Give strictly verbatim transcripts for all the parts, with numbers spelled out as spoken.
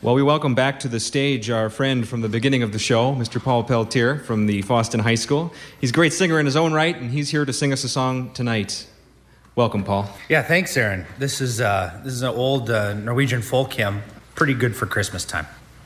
Well, we welcome back to the stage our friend from the beginning of the show, Mister Paul Peltier from the Fosston High School. He's a great singer in his own right, and he's here to sing us a song tonight. Welcome, Paul. Yeah, thanks, Aaron. This is uh, this is an old uh, Norwegian folk hymn, pretty good for Christmas time.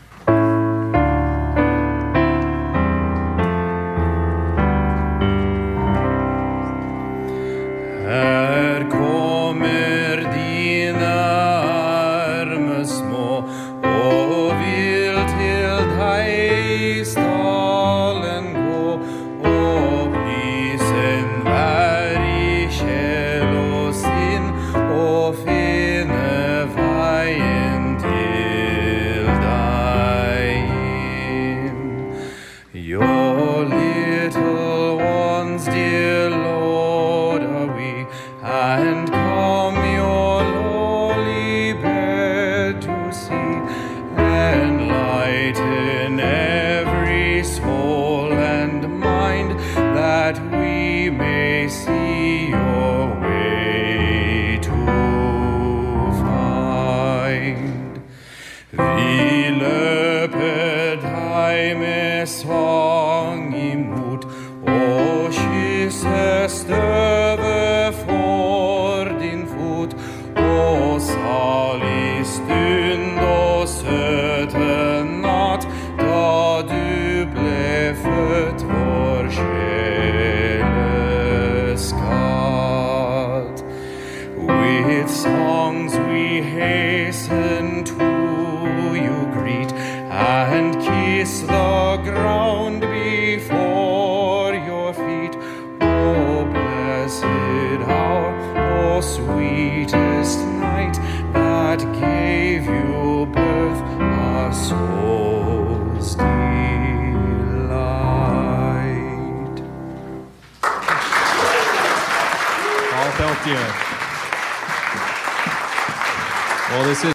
Her kommer dina arme små og vil til deg stalen gå og prisen vær i kjell og sinn og finne veien til deg inn. Your little ones, dear Lord, are we, and come your lowly bed to see, enlighten every soul and mind, that we may see your way to find. Vi løper deg med sang imot, og kysse støvet for din fot, og salig stund og søte natt, da du ble født vår sjeleskatt. With songs we hasten to you greet, and kiss the ground before your feet. Oh, blessed hour, oh, sweetest night, that gave you birth, our soul's delight. Paul Peltier. Well, this is